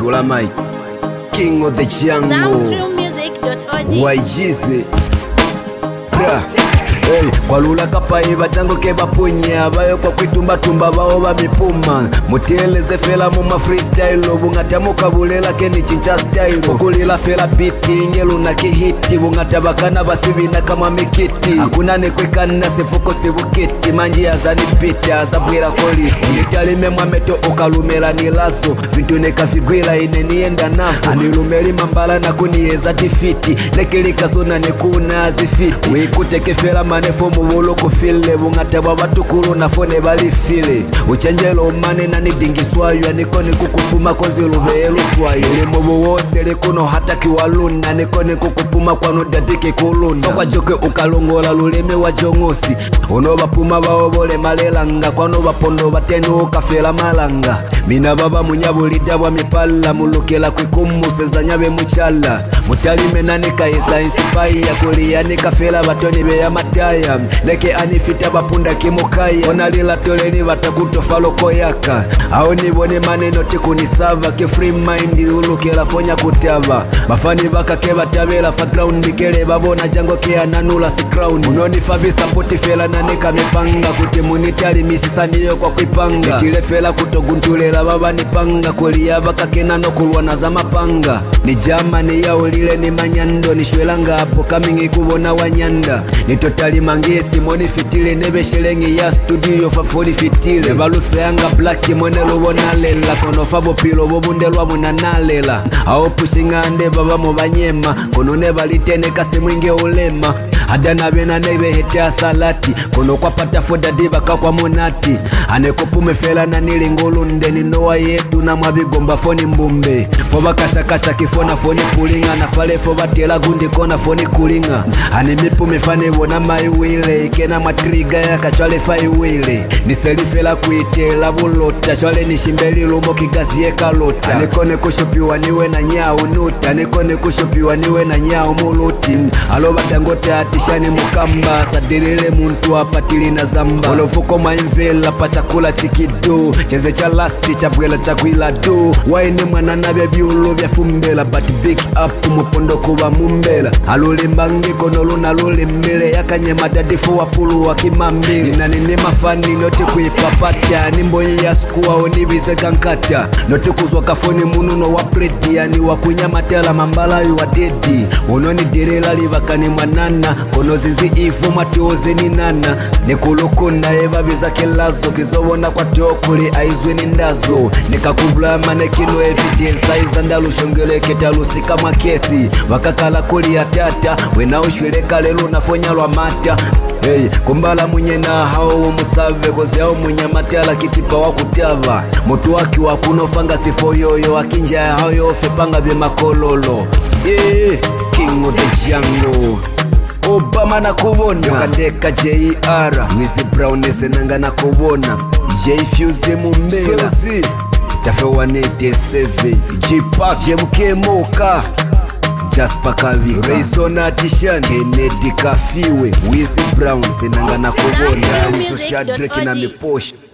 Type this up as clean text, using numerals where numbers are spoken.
Tula Mike, King of the Jungle, YGZ. Hey, kwa lula kapai batango ke bapunya bayo kwa kwitumba tumba bao bamipuma muteleze fela mu ma freestyle bungata mukabulela ke ni chincha style kulila fela beat ngelu na kihiti bungata bakana basibina kama mikiti hakuna nekwekana sefuko sibukiti manji azani pita azabwira koli nitalime mwameto okalumela nilazo vintu nekafigwila ine nienda nafo anilumeli mambala na kunieza tifiti nekilika sona nekuna azifiti wikuteke fela manefo mubolo kufile bungata babatukulu nafone balifile uchenjelo mane na nidingiswayo anikone kukupuma kozi lubelu swayo ile mubu wose likuno hata kiwaluna anikone kukupuma kwano dadike kuluna kwa joke ukalongola luleme wa jongosi unoba puma baobole malelanga kwano bapondo batenu ukafela malanga mina baba munyabulida bwa mipala mulukela kwikumuse zanyabe muchala mutalime nanika isa insipai ya kulia nikafela batoni be ya mataya neke anifita bapunda kimukaya onalila toleni batakutofalo koyaka ao nibone maneno tikunisava ke free mind ulukela fonya kutava bafani bakake batabela fa ground kele babona jango ke ananula si crown unoni fabisa poti fela nanika mipanga kuti munitali misisani yo kwa kuipanga tile fela kutoguntulela baba nipanga kulia bakakena no kulwana za mapanga ni jamani ya ulile ni manyando ni shwelanga hapo kamingi kubona wanyanda ni totali mangesi moni fitile nebe shelengi ya studio fafoli fitile baluse yanga black mwene lubona lela kono fabo pilo bobundelwa muna nalela ao pushinga ande baba mubanyema kono neba litene kasi mwinge ulema hadana bena nebe hete salati kono kwa pata foda diva kakwa monati anekupume fela na nilingolunde ni noa yetu na mwabigomba foni mbumbe foba kasha kasha kifona foni kulinga na fale foba tela gundi kona foni kulinga anemipume fane bona mai wile ikena matriga ya kachwale fai wile niselifela kuitela bulota chwale nishimbeli lumo kigazi ye kalota anikone kushupiwa niwe na nyao nuta anikone kushupiwa niwe na nyao muluti aloba dangote atishani mukamba sadirele muntu apatili na zamba olofuko maimvela pachakula chikidu cheze cha lasti chabwela chakwila du waini mwana nabia biulo bia fumbela but big up mupondo kuba mumbela alulimbangi kono luna lulimbele yakanye madadifu wapulu wakimambili na nini mafani noti kuipapata nimbonye ya skuwa onibize kankata noti kuzwa kafoni mununo wapreti yani wakunyamatela mambala wa dedi unoni direla libakani mwanana kono zizi ifu matioze ni nana nikulukuna eva biza kelazo kizobona kwa tokuli aizwe ni ndazo nikakubla manekino evidence aizandalu shongele ketalusi kama kesi wakakala kuli ya tata wena ushweleka lelu nafonya lwa mata hey, kumbala mwenye na hao umusave kozi hao mwenye matala kitipa wakutava mutu waki wakunofanga sifo yoyo akinja ya hao yofe panga bie makololo yeah, King of the Jungle Obama na kubona Yokandeka J.R. Wizi Brown esenanga na kubona J-Fuse mumbela Tafe 187 J-Pack J.M.K. Moka Jasper Kavika Rayzona Tishan Kennedy Kafiwe Wizi Brown esenanga na kubona Wizo Shadrack na miposha